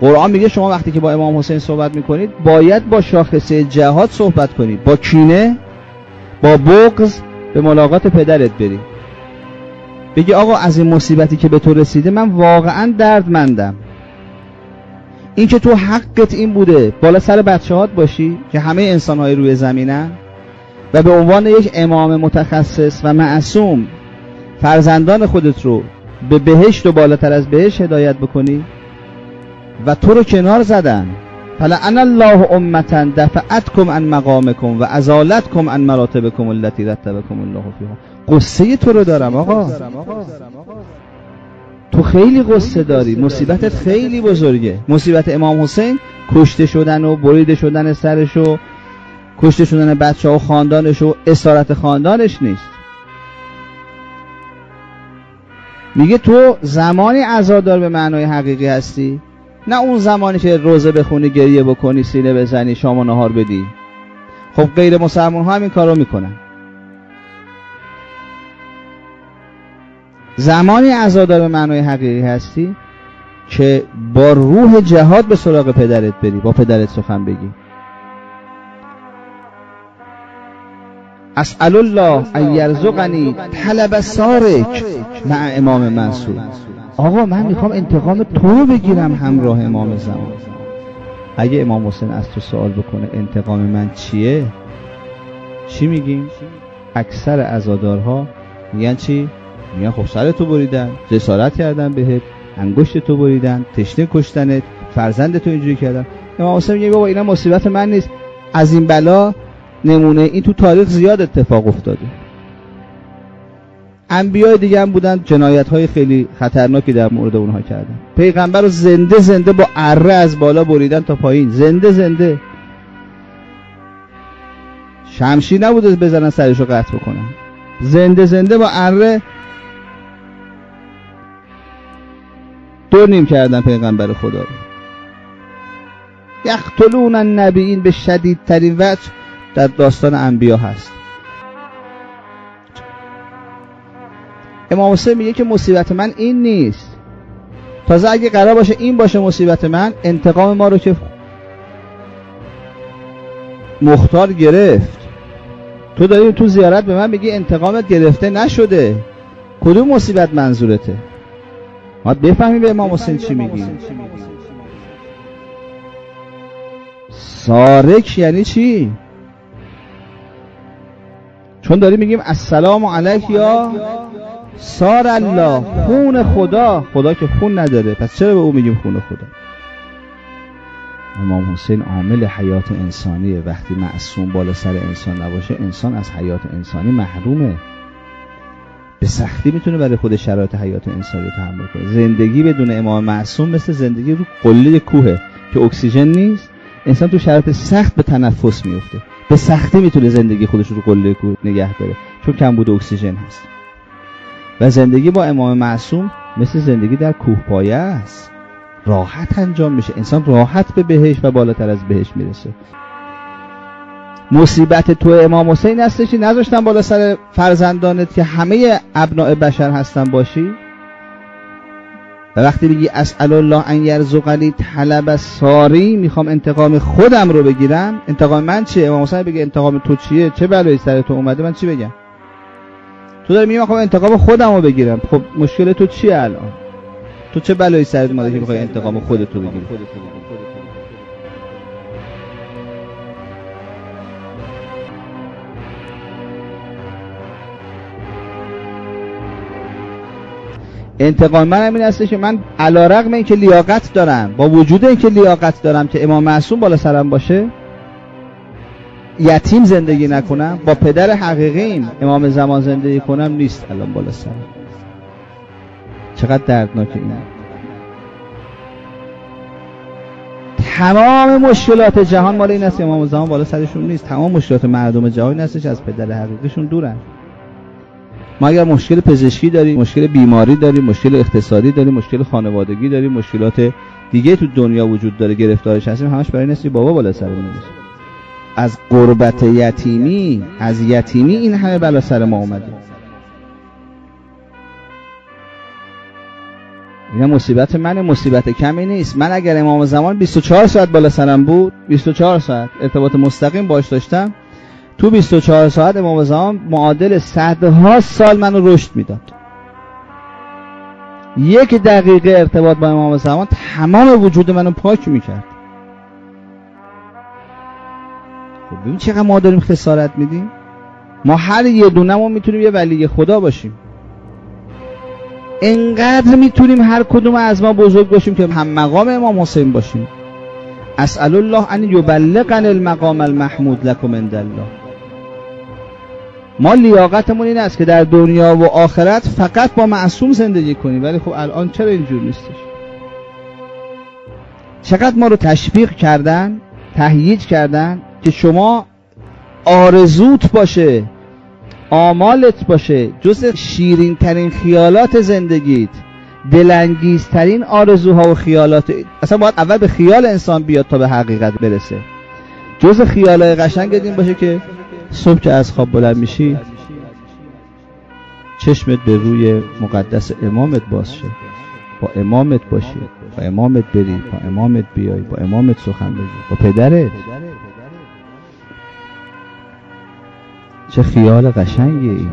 قرآن میگه شما وقتی که با امام حسین صحبت میکنید باید با شاخصه جهاد صحبت کنید، با کینه، با بغض به ملاقات پدرت بری، بگی آقا از این مصیبتی که به تو رسیده من واقعا دردمندم، این که تو حقت این بوده بالا سر بچه‌هات باشی که همه انسان‌های روی زمینن و به عنوان یک امام متخصص و معصوم فرزندان خودت رو به بهشت و بالاتر از بهشت هدایت بکنی و تو رو کنار زدن. فلعن الله امة دفعتکم عن مقامکم و ازالتکم عن مراتبکم التي رتبکم الله فیها. قصه تو رو دارم آقا، تو خیلی قصه داری، مصیبتت خیلی بزرگه. مصیبت امام حسین کشته شدن و بریده شدن سرش و کشته شدن بچه ها و خاندانش و اسارت خاندانش نیست. میگه تو زمانی عزادار به معنای حقیقی هستی، نه اون زمانی که روزه بخونی، گریه بکنی، سینه بزنی، شام و نهار بدی. خب غیر مسلمان ها هم این کار رو میکنن. زمانی عزادار به معنای حقیقی هستی که با روح جهاد به سراغ پدرت بری، با پدرت سخن بگی. اسأل الله ان یرزقنی طلب سارک مع امام منصور. آقا من میخوام انتقام تو رو بگیرم همراه امام زمان. اگه امام حسین از تو سوال بکنه انتقام من چیه، چی میگیم؟ اکثر عزادارها میگن چی؟ میگن خب سر تو بریدن، جسارت کردن بهت، انگشت تو بریدن، تشنه کشتنت، فرزند تو اینجوری کردن. امام حسین میگه بابا اینا مصیبت من نیست، از این بلا نمونه این تو تاریخ زیاد اتفاق افتاده. انبیاء دیگه هم بودن جنایت‌های خیلی خطرناکی در مورد اونها کردن. پیغمبر رو زنده زنده با اره از بالا بریدن تا پایین، زنده زنده. شمشیر نبوده بزنن سرشو قطع بکنن، زنده زنده با اره دور نیم کردن پیغمبر خدا رو. یقتلون النبیین به شدیدترین وجه در داستان انبیا هست. امام حسین میگه که مصیبت من این نیست، تازه اگه قرار باشه این باشه مصیبت من، انتقام ما رو که مختار گرفت، تو داری تو زیارت به من میگی انتقامت گرفته نشده، کدوم مصیبت منظورته؟ ما بفهمی به امام حسین چی میگی. سارک یعنی چی؟ چون داری میگیم السلام علیک یا سار الله، خون خدا. خدا که خون نداره، پس چرا به او میگیم خون خدا؟ امام حسین عامل حیات انسانیه. وقتی معصوم بالا سر انسان نباشه، انسان از حیات انسانی محرومه. به سختی میتونه برای خود شرایط حیات انسانی رو تحمل کنه. زندگی بدون امام معصوم مثل زندگی رو قله کوهه که اکسیژن نیست. انسان تو شرایط سخت به تنفس میفته، به سختی میتونه زندگی خودش رو قله کوه نگه داره چون کمبود اکسیژن هست. و زندگی با امام معصوم مثل زندگی در کوه پایه است، راحت انجام میشه، انسان راحت به بهشت و بالاتر از بهشت میرسه. مصیبت تو امام حسین هستش نذاشتن بالا سر فرزندانت که همه ابناء بشر هستن باشی. و وقتی بگی اسأل الله ان یرزقنی طلب ساری، میخوام انتقام خودم رو بگیرم، انتقام من چیه؟ امام حسین بگه انتقام تو چیه؟ چه بلایی سر تو اومده؟ من چی بگم؟ تو داری میگی میخوام انتقام خودم رو بگیرم. خب مشکل تو چیه الان؟ تو چه بلایی سرت اومده که میخوای انتقام خودت رو بگیری؟ انتقام من همین هسته که من علیرغم اینکه لیاقت دارم، با وجود اینکه لیاقت دارم که امام معصوم بالا سرم باشه، یتیم زندگی نکنم، با پدر حقیقیم امام زمان زندگی کنم، نیست الان بالا سرم. چقدر دردناکه این. تمام مشکلات جهان مال این است امام زمان بالا سرشون نیست. تمام مشکلات مردم جهان هستش از پدر حقیقیشون دورن. ما اگر مشکل پزشکی داریم، مشکل بیماری داریم، مشکل اقتصادی داریم، مشکل خانوادگی داریم، مشکلات دیگه تو دنیا وجود داره، گرفتارش هستیم، همش برای این بابا بالا سرمون نیست. از غربت یتیمی، از یتیمی این همه بلا سر ما اومده. این مصیبت منه، مصیبت کمی نیست. من اگر امام زمان 24 ساعت بالا سرم بود، 24 ساعت ارتباط مستقیم باش داشتم، تو 24 ساعت امام زمان معادل صدها سال منو رشد میداد. 1 دقیقه ارتباط با امام زمان تمام وجود منو پاک میکرد. خب ببین چقدر ما داریم خسارت میدیم. ما هر یه دونمون میتونیم یه ولی خدا باشیم. انقدر میتونیم هر کدوم از ما بزرگ باشیم که هم مقام امام حسین باشیم. اسأل الله ان یبلغن المقام المحمود لکم عند الله. ما لیاقتمون این است که در دنیا و آخرت فقط با معصوم زندگی کنیم، ولی خب الان چرا اینجور نیستش؟ چقدر ما رو تشویق کردن، تهییج کردن که شما آرزوت باشه، آمالت باشه، جز شیرین ترین خیالات زندگیت، دلانگیز ترین آرزوها و خیالات. اصلا باید اول به خیال انسان بیاد تا به حقیقت برسه. جز خیالای قشنگ این باشه که صبح که از خواب بلند میشی چشمت به روی مقدس امامت باز شه، با امامت باشی، با امامت بری، با امامت بیای، با امامت سخن بگی، با پدرت. چه خیال قشنگی این.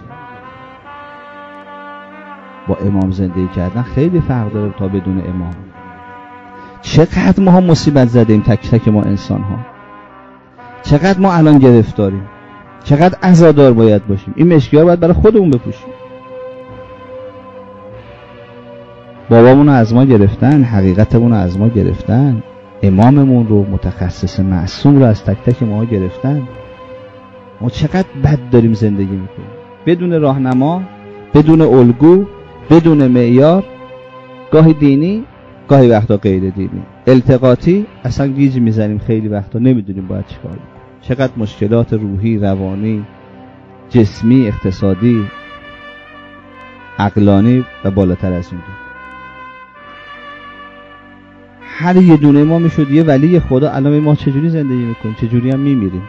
با امام زندگی کردن خیلی فرق داره تا بدون امام. چقدر ما مصیبت زدیم، تک تک ما انسان ها. چقدر ما الان گرفتاریم، چقدر عزادار باید باشیم. این مشکی‌ها باید برای خودمون بپوشیم. بابامون رو از ما گرفتن، حقیقتمون رو از ما گرفتن، اماممون رو، متخصص معصوم رو از تک تک ما گرفتن. ما چقدر بد داریم زندگی میکنیم، بدون راهنما، بدون الگو، بدون معیار، گاهی دینی، گاهی وقتا غیر دینی، التقاطی، اصلا گیج میزنیم خیلی وقتا، نمیدونیم باید چیکار کنیم. چقدر مشکلات روحی، روانی، جسمی، اقتصادی، عقلانی و بالاتر از این. هر یه دونه ما میشد یه ولی خدا. الان ما چجوری زندگی میکنیم، چجوری هم میمیریم.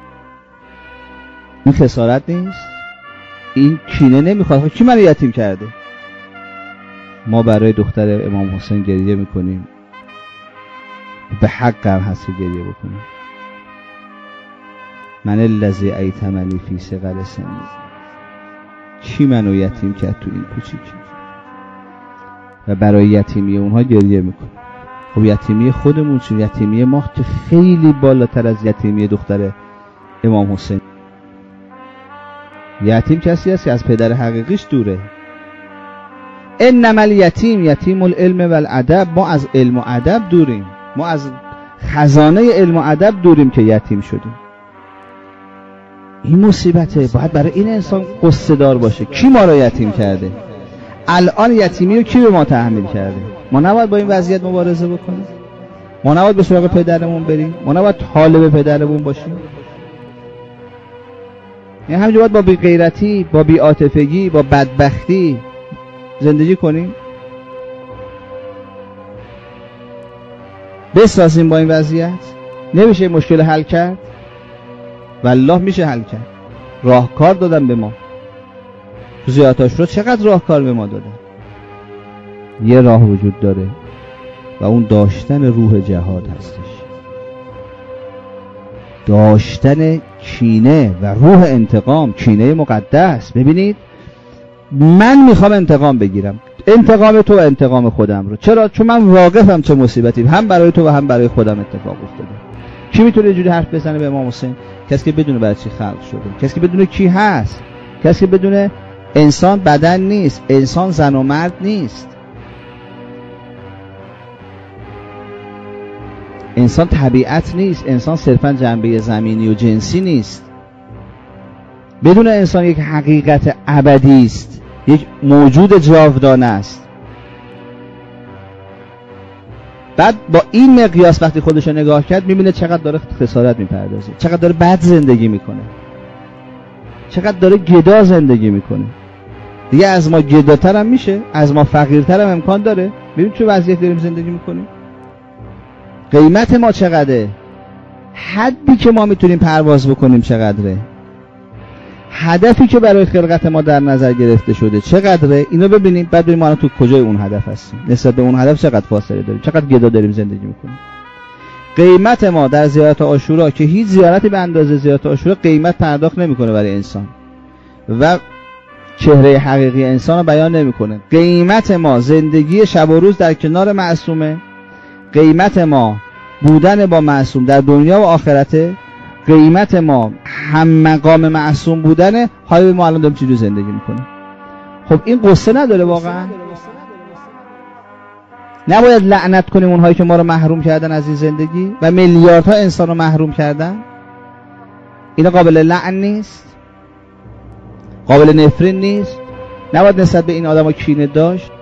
این خسارت نیست؟ این کینه نمیخواد؟ کی منو یتیم کرده؟ ما برای دختر امام حسین گریه میکنیم، به حق هم هست که گریه بکنیم. من الذی ایتمنی فی صغر سنی. کی منو یتیم کرد تو این کوچیکی؟ و برای یتیمی اونها گریه میکنیم. خب یتیمی خودمون چون؟ یتیمی ما که خیلی بالاتر از یتیمی دختر امام حسین. یتیم کسی هست که از پدر حقیقیش دوره. انما الیتیم یتیم العلم والادب. ما از علم و ادب دوریم، ما از خزانه علم و ادب دوریم که یتیم شدیم. این مصیبته. باید برای این انسان قصه دار باشه. کی ما رو یتیم کرده؟ الان یتیمی رو کی به ما تحمیل کرده؟ ما نباید با این وضعیت مبارزه بکنیم؟ ما نباید به سراغ پدرمون بریم؟ ما نباید طالب پدرمون باشیم؟ یعنی همینجا باید با بی‌غیرتی، با بی‌عاطفگی، با بدبختی زندگی کنیم؟ بسازیم با این وضعیت؟ نمیشه مشکل حل کرد؟ والله میشه حل کرد. راهکار دادن به ما. تو زیارت‌عاشورا چقدر راهکار به ما دادن. یه راه وجود داره و اون داشتن روح جهاد هستش. داشتن کینه و روح انتقام، کینه مقدس. ببینید من میخوام انتقام بگیرم، انتقام تو و انتقام خودم رو. چرا؟ چون من واقفم چه مصیبتی هم برای تو و هم برای خودم اتفاق افتاده. کی میتونه اینجوری حرف بزنه به امام حسین؟ کسی که بدونه برای چی خلق شده، کسی که بدونه کی هست، کسی که بدونه انسان بدن نیست، انسان زن و مرد نیست، انسان طبیعت نیست، انسان صرفا جنبه زمینی و جنسی نیست. بدون انسان یک حقیقت ابدی است، یک موجود جاودانه است. بعد با این مقیاس وقتی خودش رو نگاه کرد میبینه چقدر داره خسارت میپردازه، چقدر داره بد زندگی میکنه، چقدر داره گدا زندگی میکنه. دیگه از ما گداتر هم میشه، از ما فقیرتر هم امکان داره. ببین چه وضعیت داریم زندگی میکنیم. قیمت ما چقدره؟ حدی که ما میتونیم پرواز بکنیم چقدره؟ هدفی که برای خلقت ما در نظر گرفته شده چقدره، اینو ببینیم، بعد ببینیم ما تو کجای اون هدف هستیم، نسبت به اون هدف چقدر فاصله داریم، چقدر گدا داریم زندگی میکنیم. قیمت ما در زیارت عاشورا که هیچ زیارتی به اندازه زیارت عاشورا قیمت پرداخت نمیکنه برای انسان و چهره حقیقی انسان رو بیان نمیکنه. قیمت ما زندگی شب و روز در کنار معصومه، قیمت ما بودن با معصوم در دنیا و آخرته، قیمت ما هم مقام معصوم بودن. های ما الان داریم چجوری زندگی میکنیم؟ خب این قصه نداره واقعا؟ نباید لعنت کنیم اونهایی که ما رو محروم کردن از این زندگی و میلیاردها انسان رو محروم کردن؟ اینا قابل لعن نیست؟ قابل نفرین نیست؟ نباید نسبت به این آدم ها کینه داشت؟